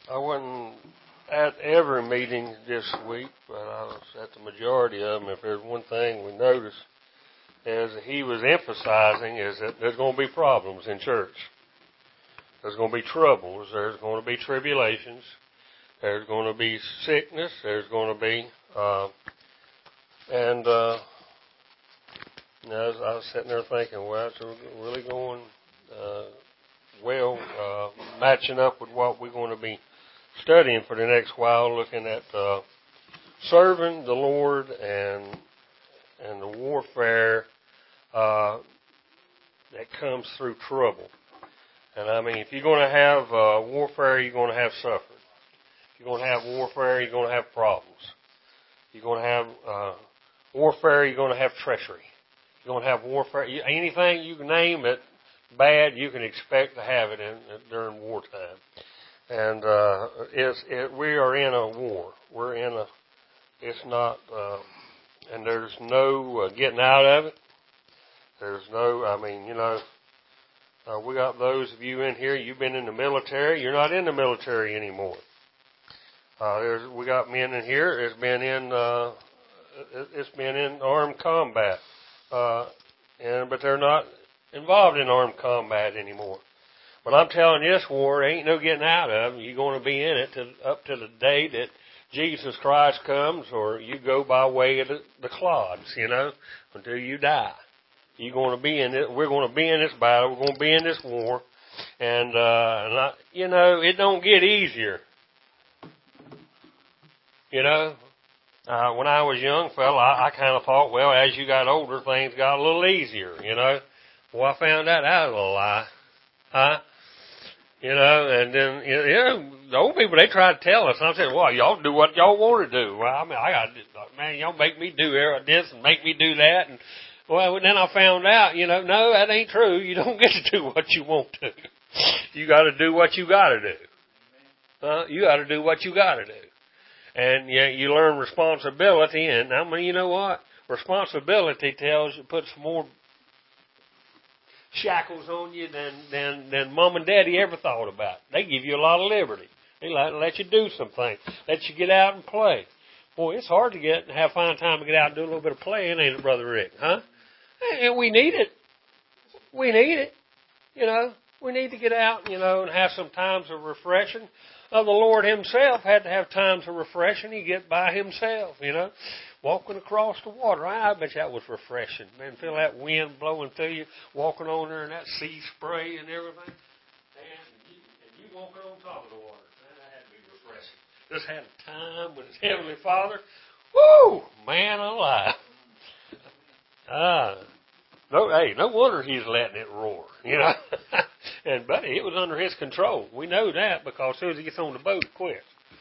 I wasn't at every meeting this week, but I was at the majority of them. If there's one thing we noticed, as he was emphasizing, is that there's going to be problems in church. There's going to be troubles. There's going to be tribulations. There's going to be sickness. There's going to be, I was sitting there thinking, well, it's really going matching up with what we're going to be studying for the next while, looking at serving the Lord and the warfare that comes through trouble. And I mean, if you're going to have warfare, you're going to have suffering. If you're going to have warfare, you're going to have problems. You're going to have warfare, you're going to have treachery. You're going to have warfare. Anything you can name it bad, you can expect to have it during wartime. And we are in a war. It's not, and there's no getting out of it. There's no, we got those of you in here, you've been in the military. You're not in the military anymore. We got men in here. It's been in armed combat, but they're not involved in armed combat anymore. But I'm telling you, this war ain't no getting out of. You're going to be in it up to the day that Jesus Christ comes, or you go by way of the clods, until you die. You're going to be in it. We're going to be in this battle. We're going to be in this war, and it don't get easier. When I was young fella, I kind of thought, well, as you got older, things got a little easier. Well, I found that out was a lie, huh? And then, the old people, they try to tell us. And I said, well, y'all do what y'all want to do. Well, y'all make me do this and make me do that. And, well, then I found out, no, that ain't true. You don't get to do what you want to. You got to do what you got to do. You got to do what you got to do. And you learn responsibility. And you know what? Responsibility puts more shackles on you than mom and daddy ever thought about. They give you a lot of liberty. They let you do some things. Let you get out and play. Boy, it's hard to find time to get out and do a little bit of playing, ain't it, Brother Rick? Huh? And we need it. We need it. We need to get out, and have some times of refreshing. The Lord himself had to have times of refreshing. He get by himself, walking across the water. I bet that was refreshing. Man, feel that wind blowing through you, walking on there and that sea spray and everything. And you walking on top of the water. Man, that had to be refreshing. Just had a time with his Heavenly Father. Woo! Man alive. No wonder he's letting it roar, But it was under his control. We know that because as soon as he gets on the boat, it quits.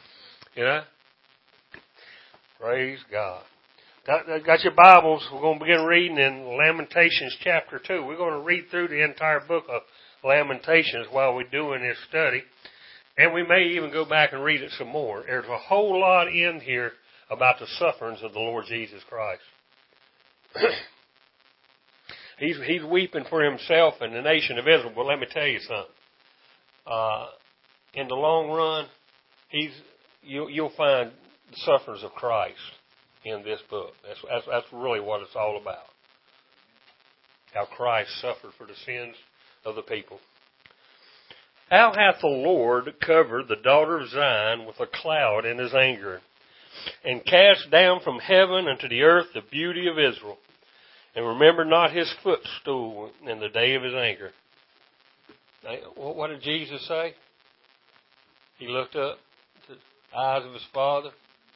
Praise God. Got your Bibles. We're going to begin reading in Lamentations chapter 2. We're going to read through the entire book of Lamentations while we're doing this study. And we may even go back and read it some more. There's a whole lot in here about the sufferings of the Lord Jesus Christ. He's weeping for himself and the nation of Israel. But let me tell you something. In the long run, you'll find the sufferings of Christ in this book. That's really what it's all about. How Christ suffered for the sins of the people. How hath the Lord covered the daughter of Zion with a cloud in his anger, and cast down from heaven unto the earth the beauty of Israel, and remember not his footstool in the day of his anger. What did Jesus say? He looked up to the eyes of his Father.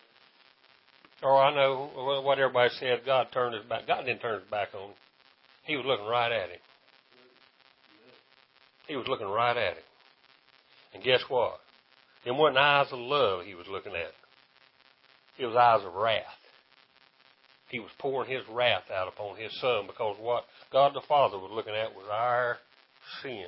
I know what everybody said. God turned his back. God didn't turn his back on him. He was looking right at him. He was looking right at him. And guess what? It wasn't eyes of love he was looking at. It was eyes of wrath. He was pouring his wrath out upon his Son because what God the Father was looking at was our sin.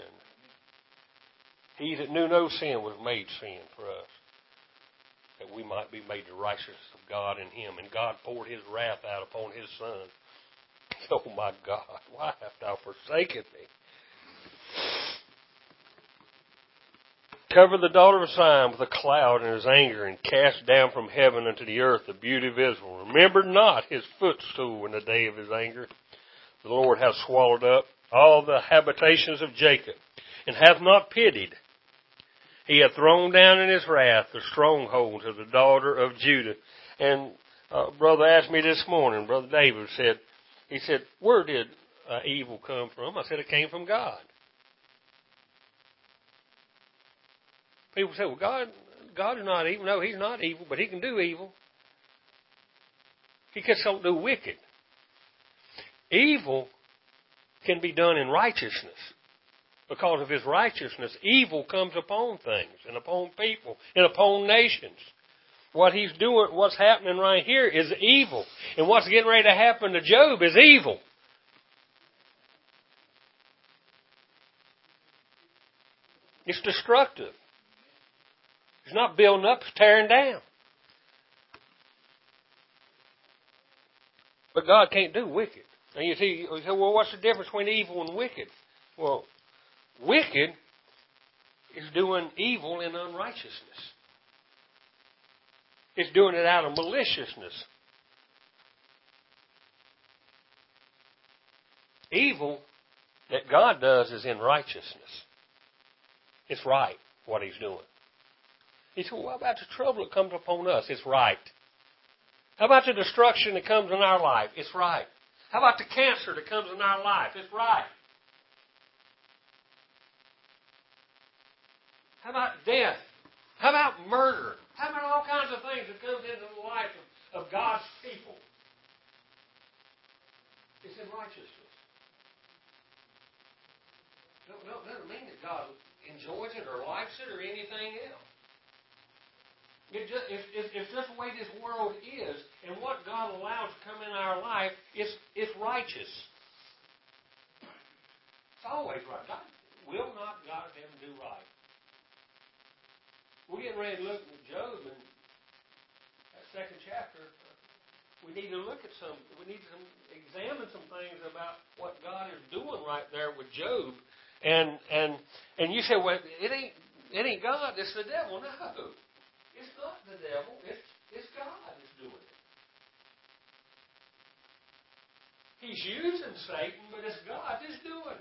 He that knew no sin was made sin for us, that we might be made the righteousness of God in him. And God poured his wrath out upon his Son. Oh my God, why hast thou forsaken me? covered the daughter of Zion with a cloud in his anger, and cast down from heaven unto the earth the beauty of Israel. Remembered not his footstool in the day of his anger. The Lord hath swallowed up all the habitations of Jacob, and hath not pitied. He hath thrown down in his wrath the strongholds of the daughter of Judah. And brother asked me this morning, Brother David said, he said, where did evil come from? I said, it came from God. People say, well, God is not evil. No, he's not evil, but he can do evil. He just don't do wicked. Evil can be done in righteousness. Because of his righteousness, evil comes upon things and upon people and upon nations. What he's doing, what's happening right here is evil. And what's getting ready to happen to Job is evil. It's destructive. It's not building up, it's tearing down. But God can't do wicked. And you say, well, what's the difference between evil and wicked? Well, wicked is doing evil in unrighteousness. It's doing it out of maliciousness. Evil that God does is in righteousness. It's right, what he's doing. He said, well, what about the trouble that comes upon us? It's right. How about the destruction that comes in our life? It's right. How about the cancer that comes in our life? It's right. How about death? How about murder? How about all kinds of things that comes into the life of God's people? It's in righteousness. No, doesn't mean that God enjoys it or likes it or anything else. It's just the way this world is, and what God allows to come in our life, it's righteous. It's always right. God will not God ever do right. We're getting ready to look at Job in that second chapter. We need to examine some things about what God is doing right there with Job. And you say, well, it ain't God, it's the devil. No. It's not the devil. It's God that's doing it. He's using Satan, but it's God that's doing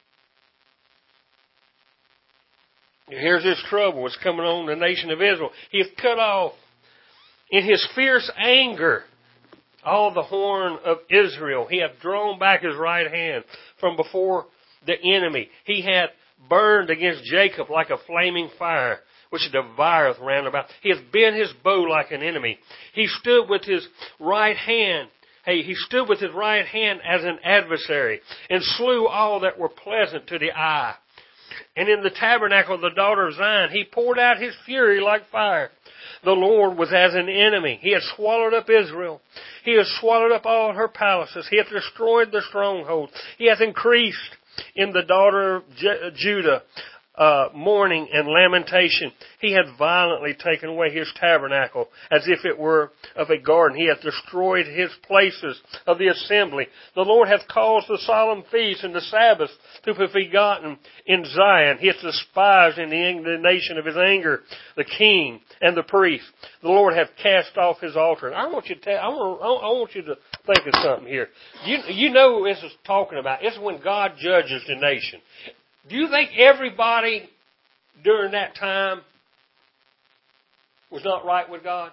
it. Here's this trouble. It's coming on the nation of Israel. He hath cut off in his fierce anger all the horn of Israel. He hath drawn back his right hand from before the enemy. He hath burned against Jacob like a flaming fire, which devoureth round about. He hath bent his bow like an enemy. He stood with his right hand. He stood with his right hand as an adversary, and slew all that were pleasant to the eye. And in the tabernacle of the daughter of Zion, he poured out his fury like fire. The Lord was as an enemy. He hath swallowed up Israel. He hath swallowed up all her palaces. He hath destroyed the strongholds. He hath increased in the daughter of Judah mourning and lamentation. He hath violently taken away his tabernacle as if it were of a garden. He hath destroyed his places of the assembly. The Lord hath caused the solemn feasts and the Sabbaths to be forgotten in Zion. He hath despised in the indignation of his anger the king and the priest. The Lord hath cast off his altar. I want you to think of something here. You know what this is talking about. It's when God judges the nation. Do you think everybody during that time was not right with God?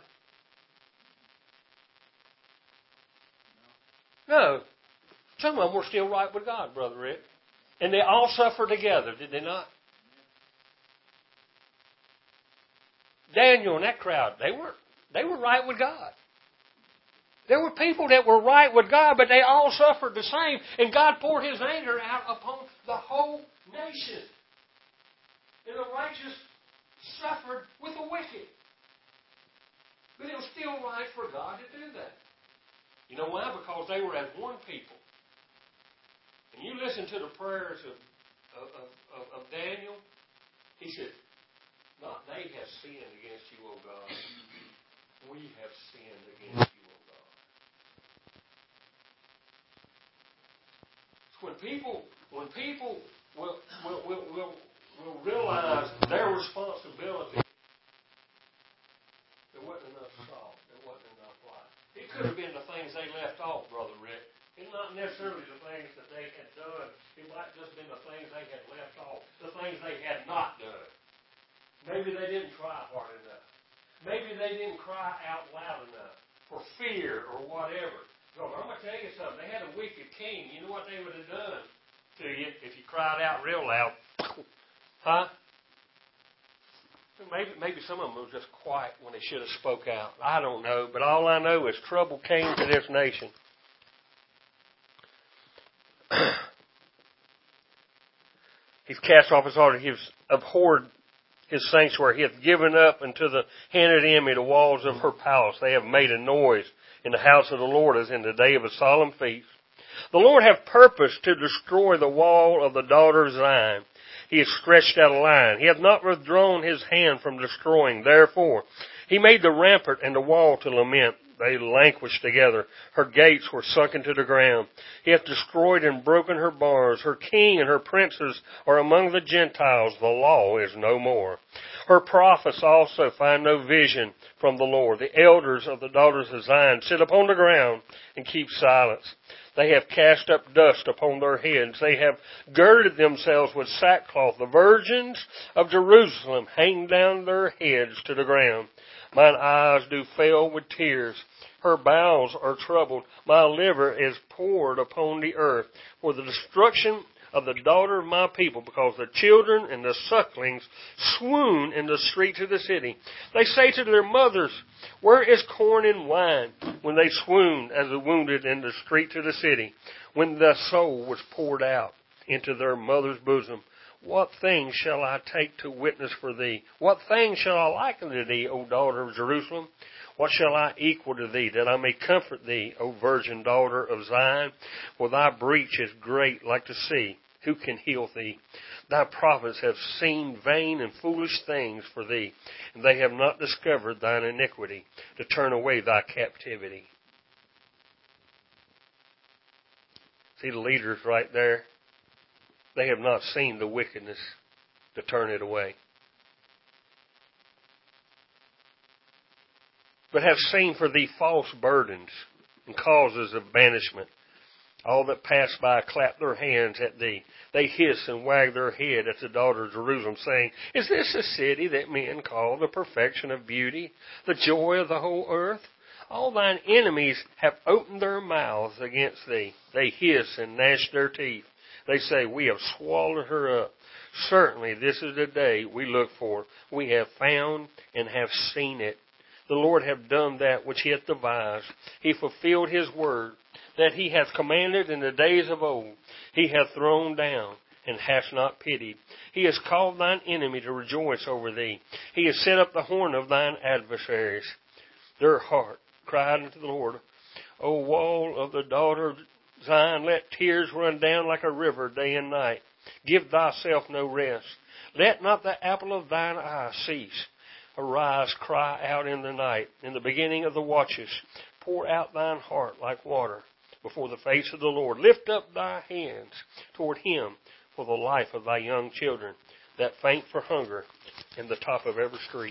No. Some of them were still right with God, Brother Rick. And they all suffered together, did they not? Daniel and that crowd, they were right with God. There were people that were right with God, but they all suffered the same. And God poured his anger out upon the whole nation. And the righteous suffered with the wicked. But it was still right for God to do that. You know why? Because they were as one people. And you listen to the prayers of Daniel. He said, not they have sinned against you, O God. We have sinned against you, O God. When people will realize their responsibility done. It might just been the things they had left off, the things they had not done. Maybe they didn't try hard enough. Maybe they didn't cry out loud enough for fear or whatever. So I'm going to tell you something. They had a wicked king. You know what they would have done to you if you cried out real loud? Huh? Maybe some of them were just quiet when they should have spoke out. I don't know, but all I know is trouble came to this nation. He's cast off his altar. He's abhorred his sanctuary. He hath given up unto the hand of the enemy the walls of her palace. They have made a noise in the house of the Lord as in the day of a solemn feast. The Lord hath purposed to destroy the wall of the daughter of Zion. He has stretched out a line. He hath not withdrawn his hand from destroying. Therefore, he made the rampart and the wall to lament. They languished together. Her gates were sunken to the ground. He hath destroyed and broken her bars. Her king and her princes are among the Gentiles. The law is no more. Her prophets also find no vision from the Lord. The elders of the daughters of Zion sit upon the ground and keep silence. They have cast up dust upon their heads. They have girded themselves with sackcloth. The virgins of Jerusalem hang down their heads to the ground. Mine eyes do fail with tears. Her bowels are troubled. My liver is poured upon the earth for the destruction of the daughter of my people, because the children and the sucklings swoon in the streets of the city. They say to their mothers, where is corn and wine? When they swooned as the wounded in the streets of the city, when the soul was poured out into their mother's bosom. What things shall I take to witness for thee? What things shall I liken to thee, O daughter of Jerusalem? What shall I equal to thee, that I may comfort thee, O virgin daughter of Zion? For thy breach is great like the sea. Who can heal thee? Thy prophets have seen vain and foolish things for thee, and they have not discovered thine iniquity, to turn away thy captivity. See the leaders right there? They have not seen the wickedness to turn it away, but have seen for thee false burdens and causes of banishment. All that pass by clap their hands at thee. They hiss and wag their head at the daughter of Jerusalem, saying, is this a city that men call the perfection of beauty, the joy of the whole earth? All thine enemies have opened their mouths against thee. They hiss and gnash their teeth. They say, we have swallowed her up. Certainly this is the day we look for. We have found and have seen it. The Lord hath done that which he hath devised. He fulfilled his word that he hath commanded in the days of old. He hath thrown down and hath not pitied. He has called thine enemy to rejoice over thee. He has set up the horn of thine adversaries. Their heart cried unto the Lord, O wall of the daughter of Zion, let tears run down like a river day and night. Give thyself no rest. Let not the apple of thine eye cease. Arise, cry out in the night, in the beginning of the watches. Pour out thine heart like water before the face of the Lord. Lift up thy hands toward him for the life of thy young children that faint for hunger in the top of every street.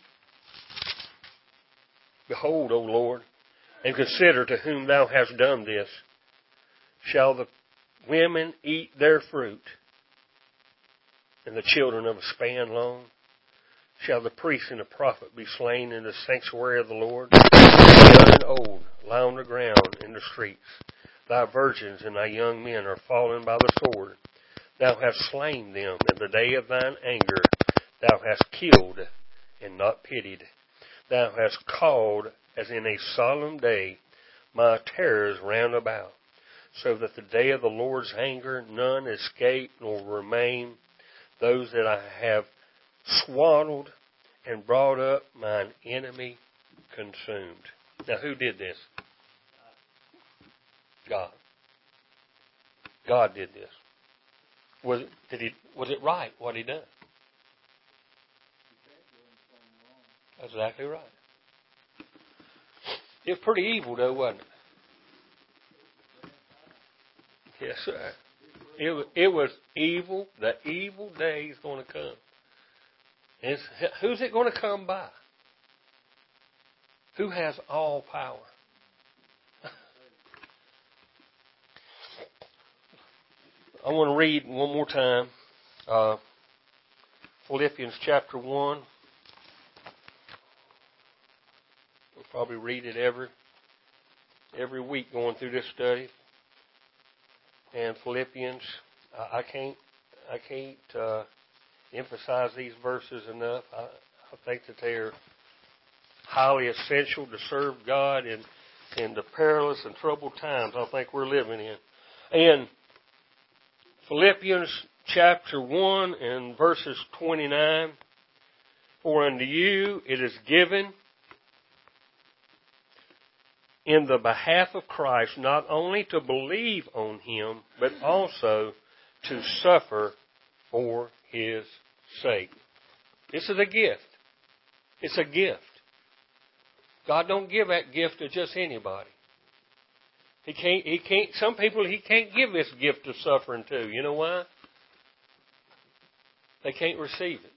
Behold, O Lord, and consider to whom thou hast done this. Shall the women eat their fruit, and the children of a span long? Shall the priest and the prophet be slain in the sanctuary of the Lord? Young and old lie on the ground in the streets. Thy virgins and thy young men are fallen by the sword. Thou hast slain them in the day of thine anger. Thou hast killed and not pitied. Thou hast called as in a solemn day my terrors round about, so that the day of the Lord's anger none escape nor remain. Those that I have swaddled and brought up, mine enemy consumed. Now, who did this? God. God did this. Was it right what he done? That's exactly right. It was pretty evil, though, wasn't it? Yes, sir. It was evil. The evil day is going to come. Who's it going to come by? Who has all power? I want to read one more time Philippians chapter 1. We'll probably read it every week going through this study. And Philippians, I can't emphasize these verses enough. I think that they are highly essential to serve God in the perilous and troubled times I think we're living in. And Philippians chapter 1 and verses 29, for unto you it is given in the behalf of Christ not only to believe on Him, but also to suffer for His sake. This is a gift. It's a gift. God don't give that gift to just anybody. He can't, some people He can't give this gift of suffering to. You know why? They can't receive it.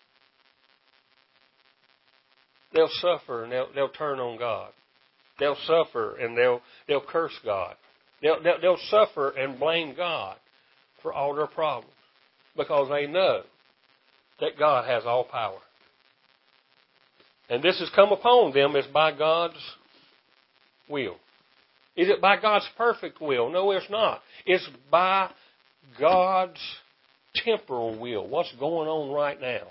They'll suffer and they'll turn on God. They'll suffer and they'll curse God. They'll suffer and blame God for all their problems because they know that God has all power. And this has come upon them as by God's will. Is it by God's perfect will? No, it's not. It's by God's temporal will. What's going on right now?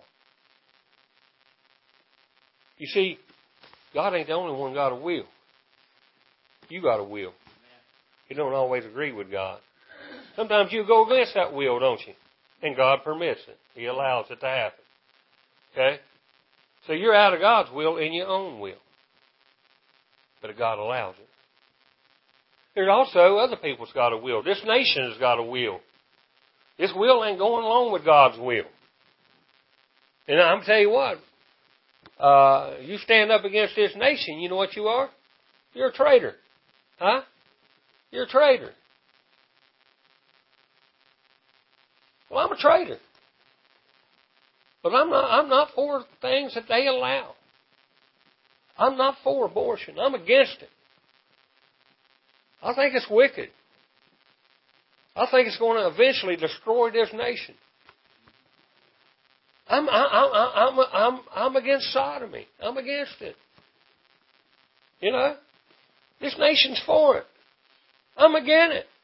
You see, God ain't the only one got a will. You got a will. You don't always agree with God. Sometimes you go against that will, don't you? And God permits it. He allows it to happen. Okay? So you're out of God's will in your own will. But God allows it. There's also other people's got a will. This nation has got a will. This will ain't going along with God's will. And I'm telling you what, you stand up against this nation, you know what you are? You're a traitor. Huh? You're a traitor. Well, I'm a traitor. But I'm not for things that they allow. I'm not for abortion. I'm against it. I think it's wicked. I think it's going to eventually destroy this nation. I'm against sodomy. I'm against it. You know, this nation's for it. I'm against it.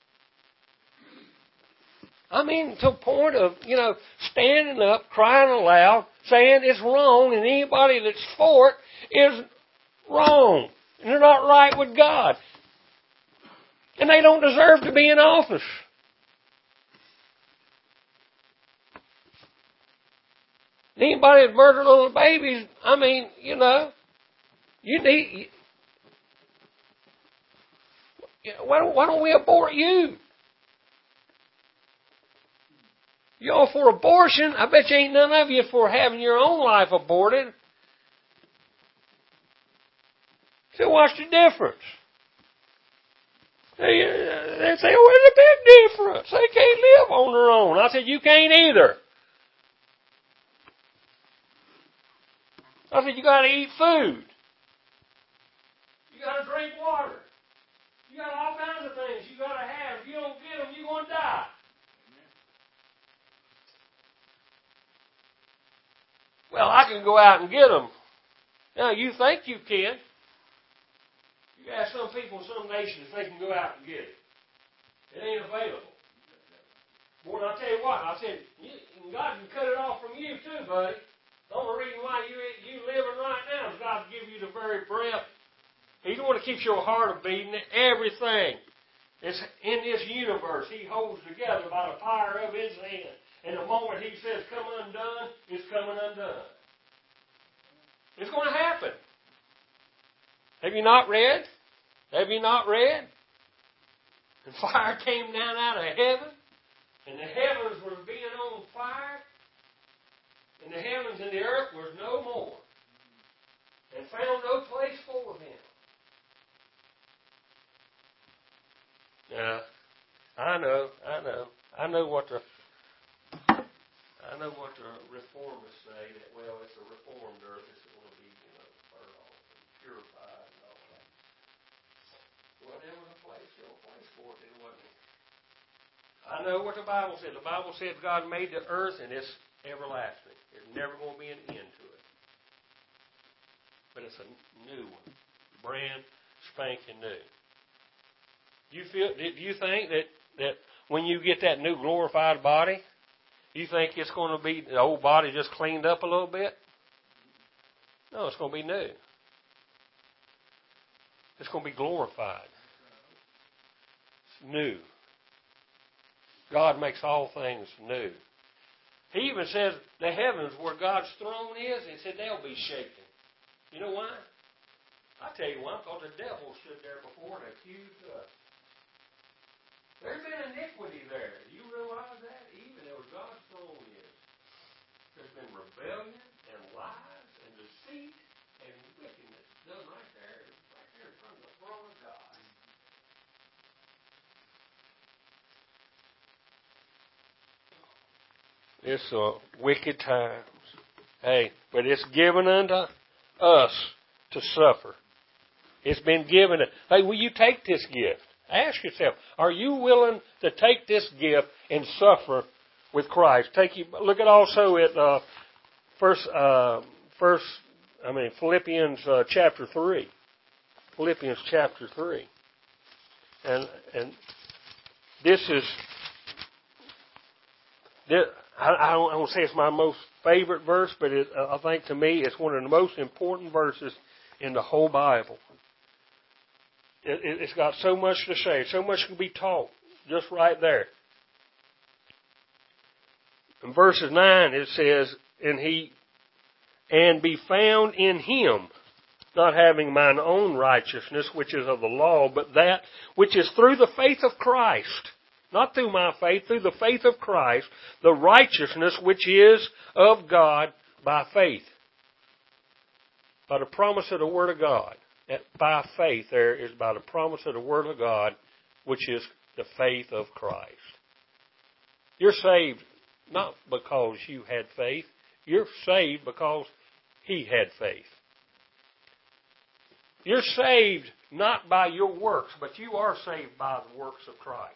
I mean, to the point of, standing up, crying aloud, saying it's wrong, and anybody that's for it is wrong. And they're not right with God. And they don't deserve to be in office. Anybody that murdered little babies, you need... Why don't we abort you? You all for abortion? I bet you ain't none of you for having your own life aborted. So what's the difference? They say, oh, there's a big difference. They can't live on their own. I said, you can't either. I said, you got to eat food. You got to drink water. You got all kinds of things you got to have. If you don't get them, you're going to die. Well, I can go out and get them. Now, you think you can. You ask some people in some nations, they can go out and get it. It ain't available. Boy, I'll tell you what, I said, God can cut it off from you too, buddy. The only reason why you living right now is God give you the very breath. He's the one that keeps your heart a beating. Everything is in this universe He holds together by the power of His hand. And the moment He says, come undone, it's coming undone. It's going to happen. Have you not read? Have you not read? And fire came down out of heaven, and the heavens were being on fire, and the heavens and the earth was no more, and found no place for them. Yeah, I know what the reformers say, that, well, it's a reformed earth, it's going to be, burned off and purified and all that. Well, there was a place for it, there wasn't. I know what the Bible said. The Bible said God made the earth and it's everlasting. There's never going to be an end to it. But it's a new one. Brand spanking new. Do you think that when you get that new glorified body, you think it's going to be the old body just cleaned up a little bit? No, it's going to be new. It's going to be glorified. It's new. God makes all things new. He even says the heavens where God's throne is, he said they'll be shaken. You know why? I tell you why, because the devil stood there before and accused us. There's been iniquity there. Do you realize that? Even where God's throne is. There's been rebellion and lies and deceit and wickedness done right there in front of the throne of God. It's wicked times. Hey, but it's given unto us to suffer. It's been given. Hey, will you take this gift? Ask yourself, are you willing to take this gift and suffer with Christ? Look at also at Philippians chapter 3. Philippians chapter 3. And this is, I don't want to say it's my most favorite verse, but I think to me it's one of the most important verses in the whole Bible. It's got so much to say, so much can be taught just right there. In verses 9 it says, and be found in him, not having mine own righteousness, which is of the law, but that which is through the faith of Christ. Not through my faith, through the faith of Christ, the righteousness which is of God by faith. By the promise of the Word of God. By faith, there is by the promise of the Word of God, which is the faith of Christ. You're saved not because you had faith. You're saved because He had faith. You're saved not by your works, but you are saved by the works of Christ.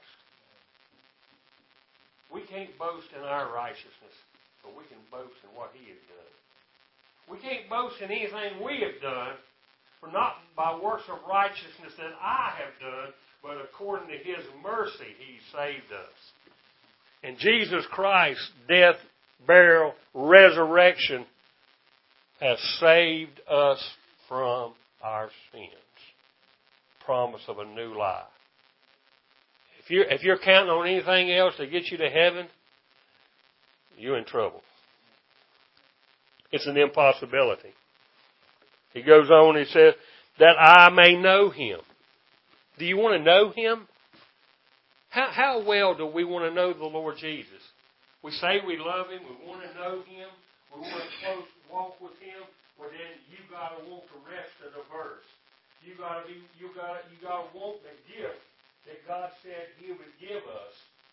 We can't boast in our righteousness, but we can boast in what He has done. We can't boast in anything we have done, for not by works of righteousness that I have done, but according to His mercy He saved us. And Jesus Christ's death, burial, resurrection has saved us from our sins. Promise of a new life. If you're counting on anything else to get you to heaven, you're in trouble. It's an impossibility. He goes on, he says, that I may know Him. Do you want to know Him? How well do we want to know the Lord Jesus? We say we love Him, we want to know Him, we want to close walk with Him, well then you got to want the rest of the verse. You got to want the gift that God said He would give us.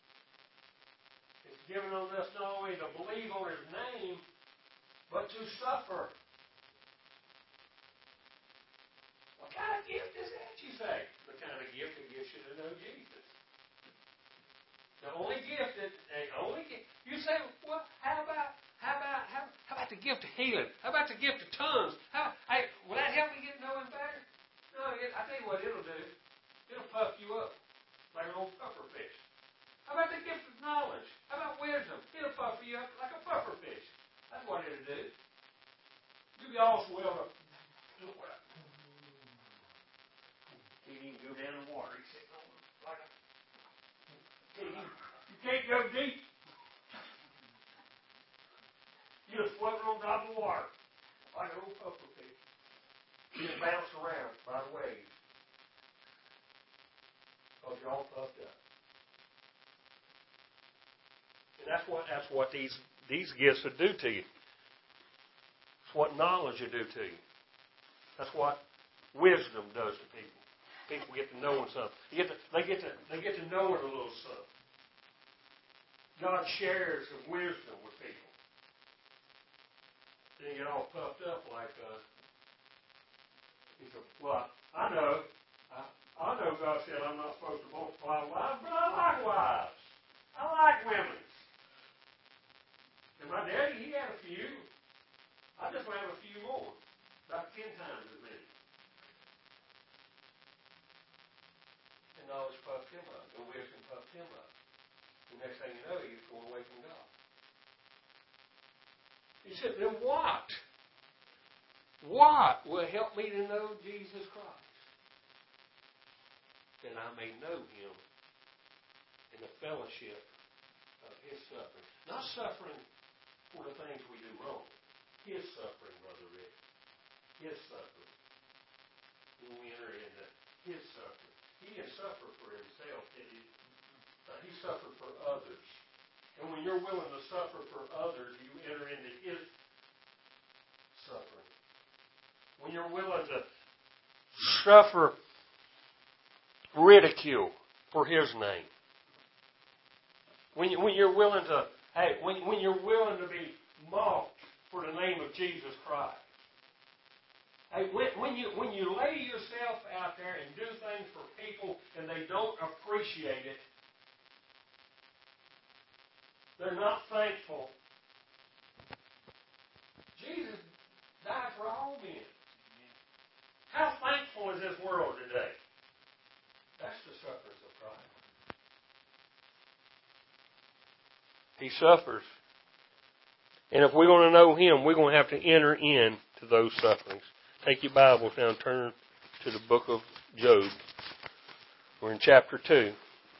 It's given on us not only to believe on His name, but to suffer. What kind of gift is that, you say? The kind of gift that gets you to know Jesus. The only gift you say, well, how about the gift of healing? How about the gift of tongues? Will that help me get to know Him better? No, I tell you what it'll do. It'll puff you up like an old puffer fish. How about the gift of knowledge? How about wisdom? It'll puff you up like a puffer fish. That's what it'll do. You'll be all swelled up. Can't even go down in the water. He's sitting on like a... You can't go deep. You just float on top of the water like an old puffer fish. You just bounce around by the waves. Because you're all puffed up. And that's what these gifts will do to you. It's what knowledge will do to you. That's what wisdom does to people. People get to know something. They get to know it a little something. God shares His wisdom with people. Then you get all puffed up like he said, well, I know God said I'm not supposed to multiply wives, but I like wives. I like women. And my daddy, he had a few. I just want to have a few more. About 10 times as many. And knowledge puffed him up. And wisdom puffed him up. The next thing you know, he's going away from God. He said, then what? What will help me to know Jesus Christ? That I may know him in the fellowship of his suffering. Not suffering for the things we do wrong. His suffering, Brother Rick. His suffering. When we enter into his suffering. He didn't suffer for himself, did he? He suffered for others. And when you're willing to suffer for others, you enter into his suffering. When you're willing to suffer ridicule for his name. When you're willing to, when you're willing to be mocked for the name of Jesus Christ. When you lay yourself out there and do things for people and they don't appreciate it, they're not thankful. Jesus died for all men. How thankful is this world today? That's the sufferings of Christ. He suffers. And if we're going to know him, we're going to have to enter into those sufferings. Take your Bibles now and turn to the book of Job. We're in chapter 2.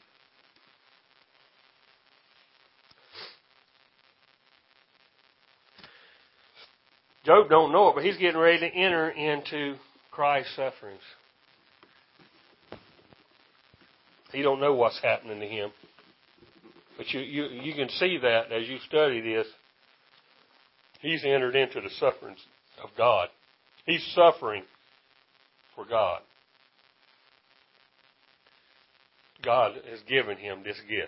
Job don't know it, but he's getting ready to enter into Christ's sufferings. He don't know what's happening to him. But you can see that as you study this. He's entered into the sufferings of God. He's suffering for God. God has given him this gift.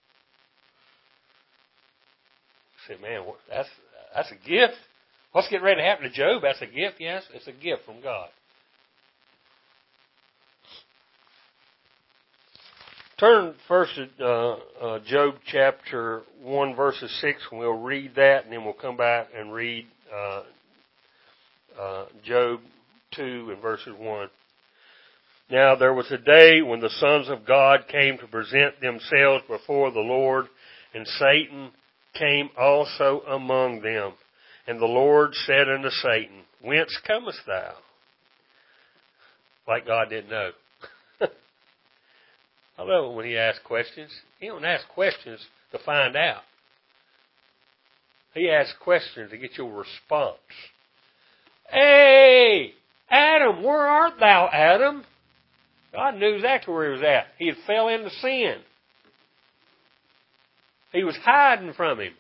You say, man, that's a gift? What's getting ready to happen to Job? That's a gift? Yes, it's a gift from God. Turn first to Job chapter 1, verses 6, and we'll read that, and then we'll come back and read Job 2 and verses 1. Now there was a day when the sons of God came to present themselves before the Lord, and Satan came also among them. And the Lord said unto Satan, Whence comest thou? Like God didn't know. I love it when he asks questions. He don't ask questions to find out. He asks questions to get your response. Hey, Adam, where art thou, Adam? God knew exactly where he was at. He had fell into sin. He was hiding from him.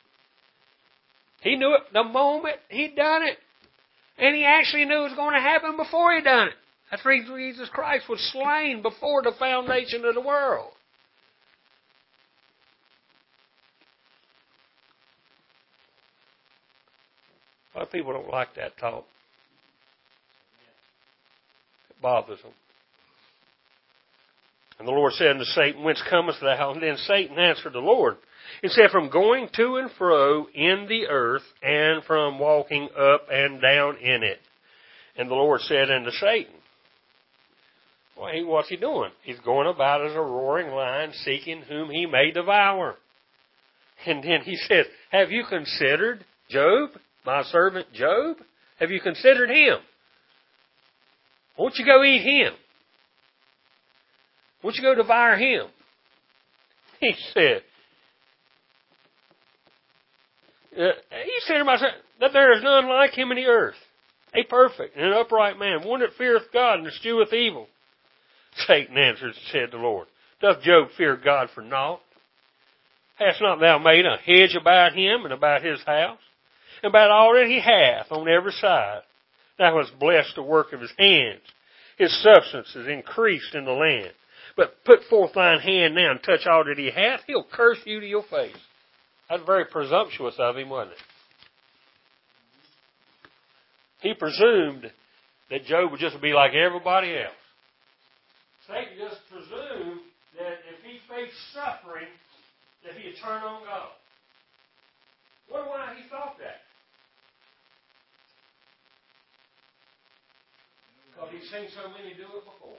He knew it the moment he'd done it. And he actually knew it was going to happen before he done it. That's the reason Jesus Christ was slain before the foundation of the world. A lot of people don't like that talk. It bothers them. And the Lord said unto Satan, Whence comest thou? And then Satan answered the Lord. He said, From going to and fro in the earth, and from walking up and down in it. And the Lord said unto Satan, what's he doing? He's going about as a roaring lion, seeking whom he may devour. And then he says, Have you considered Job, my servant Job? Have you considered him? Won't you go eat him? Won't you go devour him? He said to myself, that there is none like him in the earth, a perfect and an upright man, one that feareth God and escheweth evil. Satan answered and said to the Lord, Doth Job fear God for naught? Hast not thou made a hedge about him and about his house, and about all that he hath on every side? Thou hast blessed the work of his hands. His substance is increased in the land. But put forth thine hand now and touch all that he hath, he'll curse you to your face. That's very presumptuous of him, wasn't it? He presumed that Job would just be like everybody else. Satan just presumed that if he faced suffering, That he had turned on God. Wonder why he thought that. Because he'd seen so many do it before.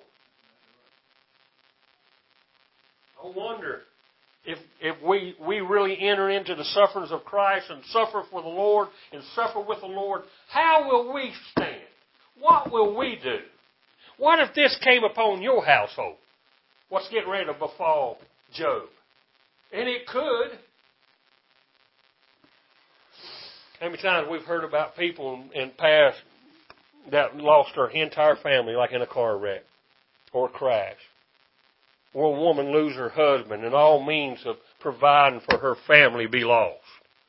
I wonder if we really enter into the sufferings of Christ and suffer for the Lord and suffer with the Lord, how will we stand? What will we do? What if this came upon your household? What's getting ready to befall Job? And it could. How many times we've heard about people in past that lost their entire family, like in a car wreck or a crash? Or a woman lose her husband and all means of providing for her family be lost.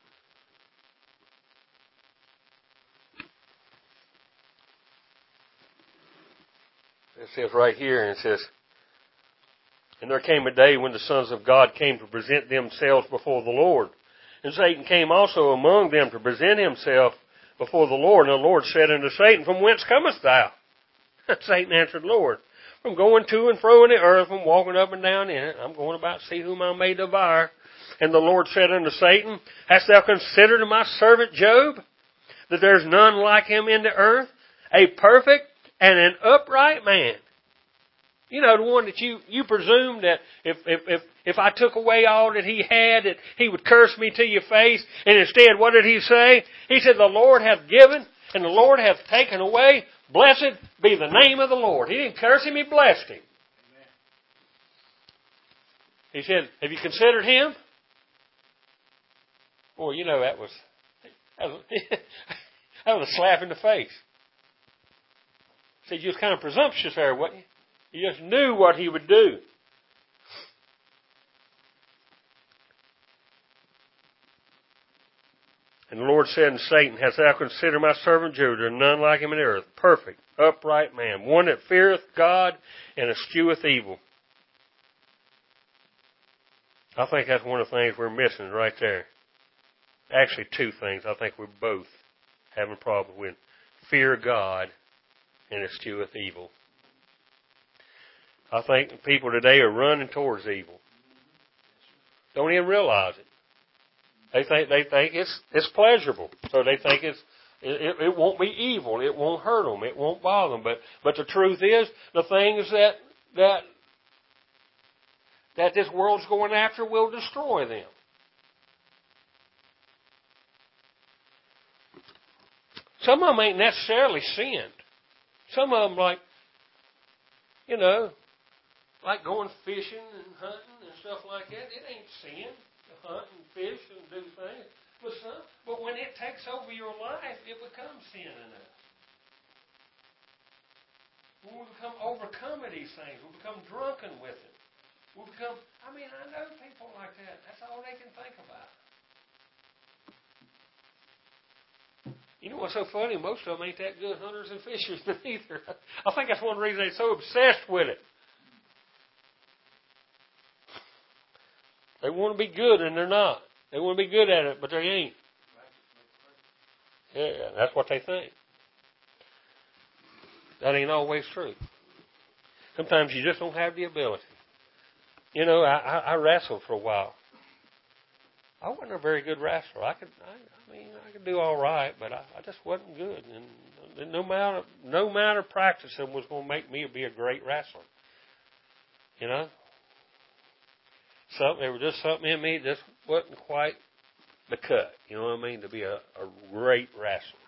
It says right here, and it says, and there came a day when the sons of God came to present themselves before the Lord. And Satan came also among them to present himself before the Lord. And the Lord said unto Satan, From whence comest thou? Satan answered, Lord, from going to and fro in the earth, from walking up and down in it. I'm going about to see whom I may devour. And the Lord said unto Satan, Hast thou considered my servant Job, that there is none like him in the earth, a perfect and an upright man? You know, the one that you presume that if I took away all that he had, that he would curse me to your face. And instead, what did he say? He said, The Lord hath given, and the Lord hath taken away. Blessed be the name of the Lord. He didn't curse him, he blessed him. Amen. He said, Have you considered him? Boy, you know, that was a slap in the face. See, you was kind of presumptuous there, wasn't you? You just knew what he would do. And the Lord said unto Satan, Hast thou considered my servant Job? There is none like him in the earth, perfect, upright man, one that feareth God and escheweth evil. I think that's one of the things we're missing right there. Actually, two things I think we're both having a problem with. Fear God and escheweth evil. I think people today are running towards evil. Don't even realize it. They think it's pleasurable, so they think it won't be evil. It won't hurt them. It won't bother them. But the truth is, the things that this world's going after will destroy them. Some of them ain't necessarily sinned. Some of them like going fishing and hunting and stuff like that. It ain't sin to hunt and fish and do things. But when it takes over your life, it becomes sin in us. When we become overcome of these things, we become drunken with it. I know people like that. That's all they can think about. You know what's so funny? Most of them ain't that good hunters and fishermen either. I think that's one reason they're so obsessed with it. They want to be good and they're not. They want to be good at it, but they ain't. Yeah, that's what they think. That ain't always true. Sometimes you just don't have the ability. You know, I wrestled for a while. I wasn't a very good wrestler. I could do all right, but I just wasn't good. And no amount of practicing was going to make me be a great wrestler. You know, there was just something in me that just wasn't quite the cut. You know what I mean? To be a great wrestler.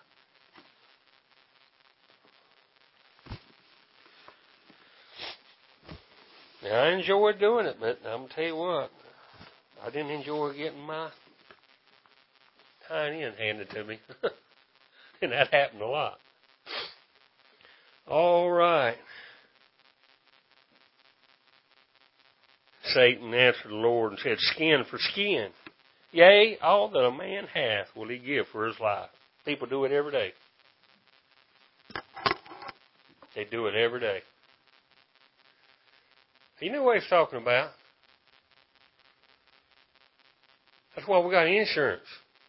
Now, I enjoyed doing it, but I'm going to tell you what, I didn't enjoy getting my hind end handed to me. And that happened a lot. All right. Satan answered the Lord and said, Skin for skin. Yea, all that a man hath will he give for his life. People do it every day. They do it every day. You know what he's talking about. That's why we got insurance.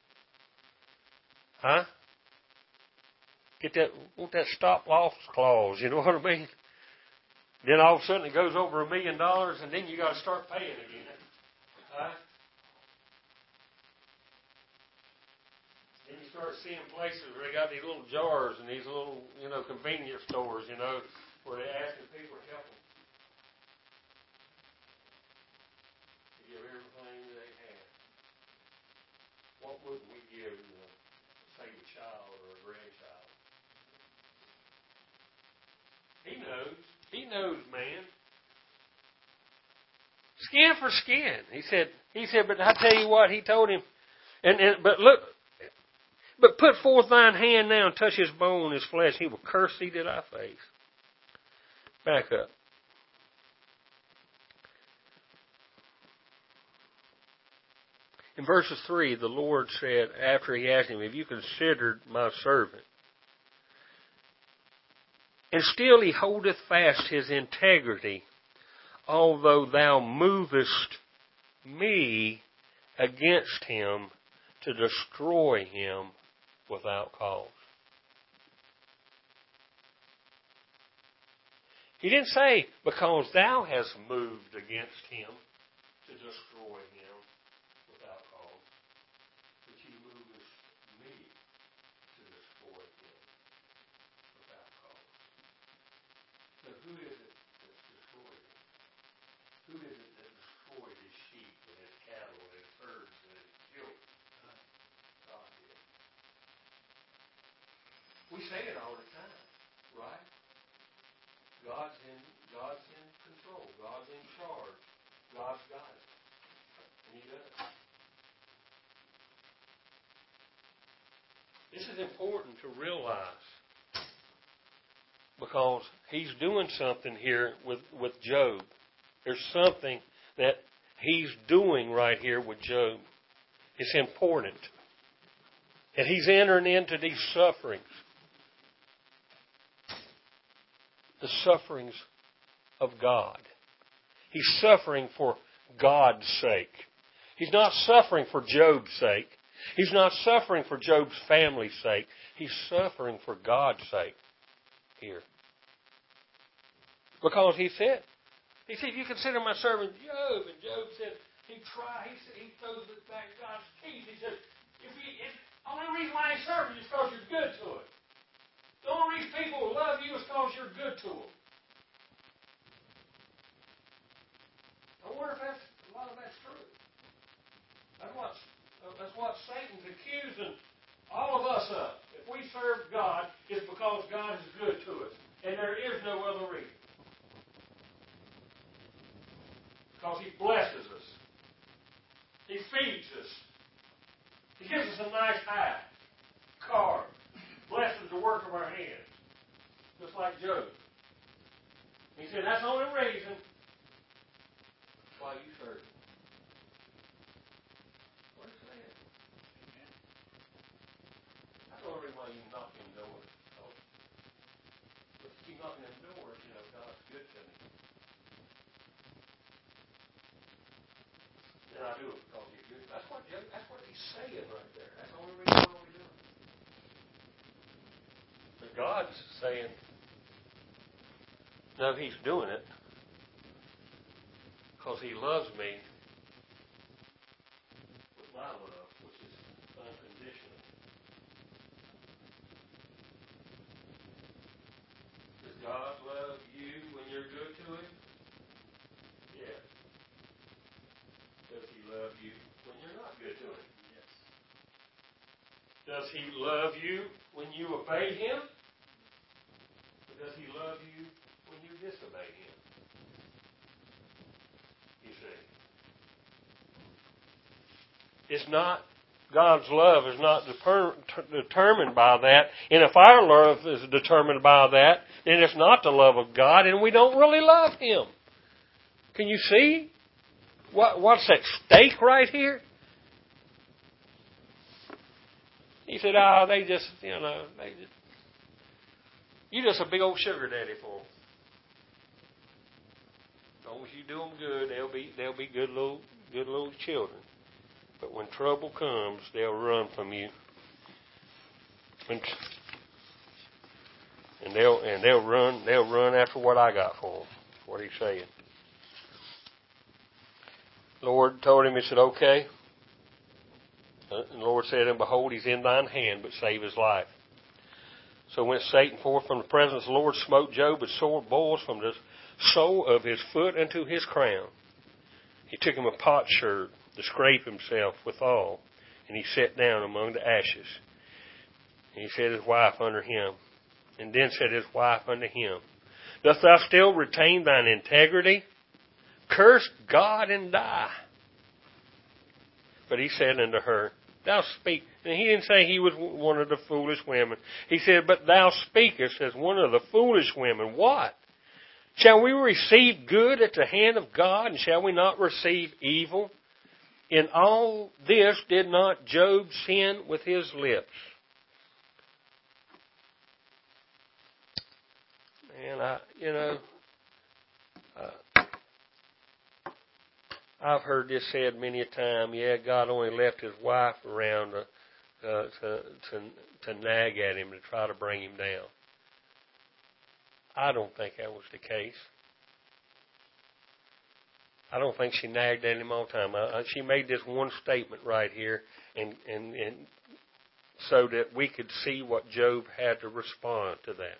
Huh? Want that stop loss clause, you know what I mean? Then all of a sudden it goes over $1 million and then you got to start paying again. Huh? start seeing places where they got these little jars and these little, convenience stores, where they're asking people to help them. To give everything they have. What would we give, say, a child or a grandchild? He knows. He knows, man. Skin for skin. He said, but I tell you what, he told him, but look, but put forth thine hand now and touch his bone, his flesh. He will curse thee to thy face. Back up. In verses 3, the Lord said, after he asked him, have you considered my servant? And still he holdeth fast his integrity, although thou movest me against him to destroy him without cause. He didn't say, because thou hast moved against him to destroy him without cause. But he movest me to destroy him without cause. So who is it that's destroyed him? Who is it that destroyed his sheep and his cattle and his herds and his children? God did. We say it all the time, right? God's in control. God's in charge. God's got it. And He does. This is important to realize because He's doing something here with Job. There's something that He's doing right here with Job. It's important. And He's entering into these sufferings. The sufferings of God. He's suffering for God's sake. He's not suffering for Job's sake. He's not suffering for Job's family's sake. He's suffering for God's sake here. Because He said, you consider my servant Job. And Job said, he throws it back at God's teeth. He said, the only reason why He serves you is because you're good to it. The only reason people will love you is because you're good to them. I wonder if a lot of that's true. That's what Satan's accusing all of us of. If we serve God, it's because God is good to us. And there is no other reason. Because He blesses us. He feeds us. He gives us a nice house, car, blesses the work of our hands. Just like Job. He said, that's the only reason why you serve Him. What is that? That's the only reason why you knock in doors. But if you keep knocking in doors, God's good to me. Then I do it because He's good. That's what He's saying right there. That's the only reason why we do it. But God's saying, no, He's doing it because He loves me with my love, which is unconditional. Does God love you when you're good to Him? Yes. Does He love you when you're not good to Him? Yes. Does He love you when you obey Him? Or does He love you when you disobey Him? You see. It's not, God's love is not determined by that. And if our love is determined by that, then it's not the love of God and we don't really love Him. Can you see what's at stake right here? He said, you're just a big old sugar daddy for them. As long as you do them good, they'll be good little children. But when trouble comes, they'll run from you. And they'll run after what I got for them. That's what He's saying. The Lord told him, He said, okay, And the Lord said, and behold, he's in thine hand, but save his life. So went Satan forth from the presence of the Lord, smote Job with sore boils from the sole of his foot unto his crown. He took him a potsherd to scrape himself withal, and he sat down among the ashes. And he said his wife unto him, and then said his wife unto him, dost thou still retain thine integrity? Curse God and die. But he said unto her, thou speak. And he didn't say he was one of the foolish women. He said, but thou speakest as one of the foolish women. What? Shall we receive good at the hand of God, and shall we not receive evil? In all this did not Job sin with his lips. And I've heard this said many a time. Yeah, God only left his wife around to nag at him, to try to bring him down. I don't think that was the case. I don't think she nagged at him all the time. She made this one statement right here, and so that we could see what Job had to respond to that.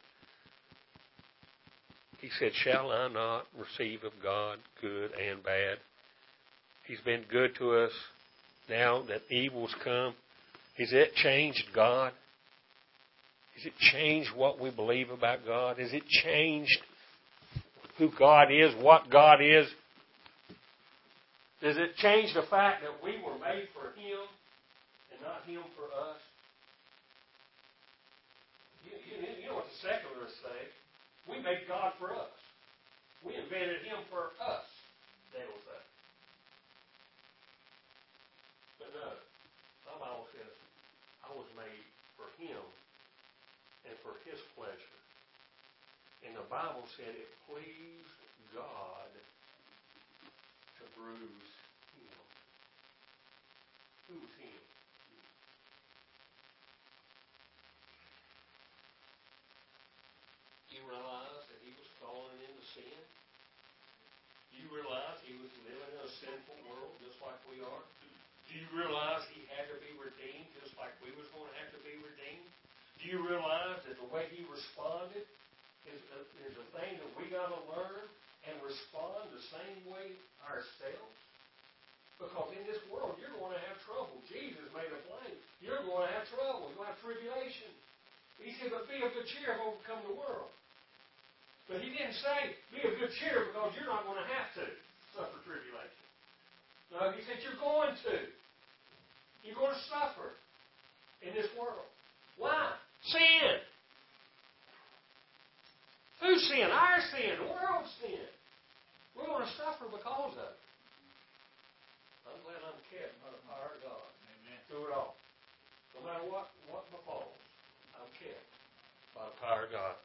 He said, shall I not receive of God good and bad? He's been good to us. Now that evil's come, has it changed God? Has it changed what we believe about God? Has it changed who God is, what God is? Does it change the fact that we were made for Him and not Him for us? You know what the secularists say? We made God for us. We invented Him for us, they will say. But no, my Bible says I was made for Him and for His pleasure. And the Bible said it pleased God to bruise Him. Who's Him? Do you realize that He was fallen into sin? Do you realize He was living in a sinful world just like we are? Do you realize He had to be redeemed just like we was going to have to be redeemed? Do you realize that the way He responded is a thing that we got to learn and respond the same way ourselves? Because in this world, you're going to have trouble. Jesus made it plain. You're going to have trouble. You're going to have tribulation. He said, but be of good cheer and overcome the world. But He didn't say, be of good cheer because you're not going to have to suffer tribulation. No, He said, you're going to. You're going to suffer in this world. Why? Sin. Whose sin? Our sin. The world's sin. We're going to suffer because of it. I'm glad I'm kept by the power of God. Amen. Through it all. No matter what befalls, I'm kept by the power of God.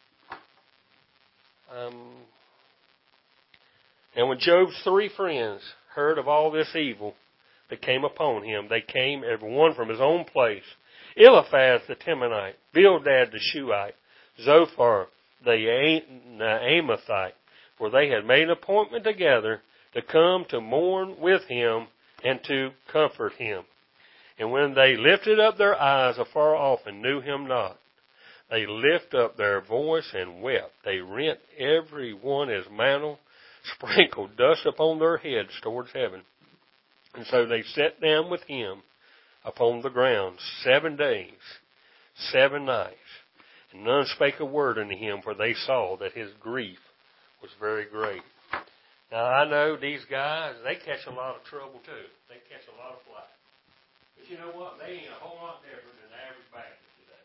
And when Job's 3 friends heard of all this evil that came upon him, they came every one from his own place. Eliphaz the Temanite, Bildad the Shuhite, Zophar the Naamathite, for they had made an appointment together to come to mourn with him and to comfort him. And when they lifted up their eyes afar off and knew him not, they lift up their voice and wept. They rent every one his mantle, sprinkled dust upon their heads towards heaven. And so they sat down with him upon the ground 7 days, 7 nights. And none spake a word unto him, for they saw that his grief was very great. Now, I know these guys, they catch a lot of trouble, too. They catch a lot of flack. But you know what? They ain't a whole lot different than the average Baptist today.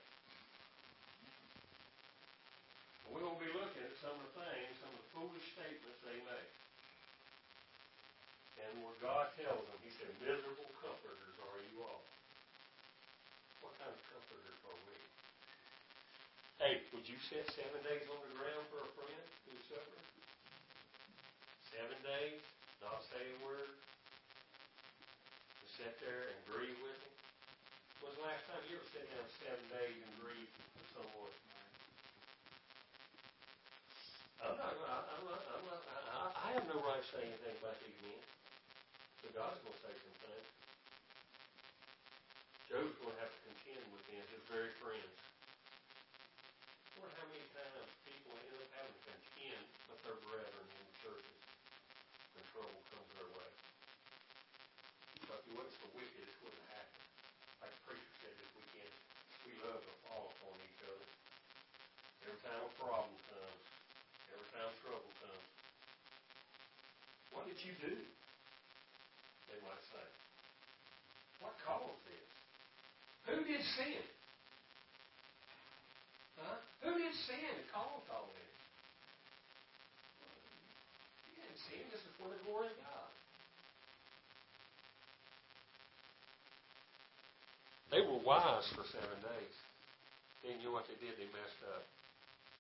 We're going to be looking at some of the things, some of the foolish statements they make. And where God tells them, He said, miserable comforters are you all. What kind of comforters are we? Hey, would you sit 7 days on the ground for a friend who's suffering? 7 days, not say a word, to sit there and grieve with him? When's the last time you ever sat down 7 days and grieved with someone? I have no right to say anything about these men. So God's going to say some things. very friends. I wonder how many times people end up having to contend with their brethren in the churches when trouble comes their way. But if it wasn't for wicked, it wouldn't happen. Like the preacher said this weekend, we love to fall upon each other. Every time a problem comes, every time trouble comes, what did you do? They might say. What caused this? Who did sin? Huh? Who did sin that caused all this? You didn't sin. This is for the glory of God. They were wise for 7 days. Then you know what they did? They messed up.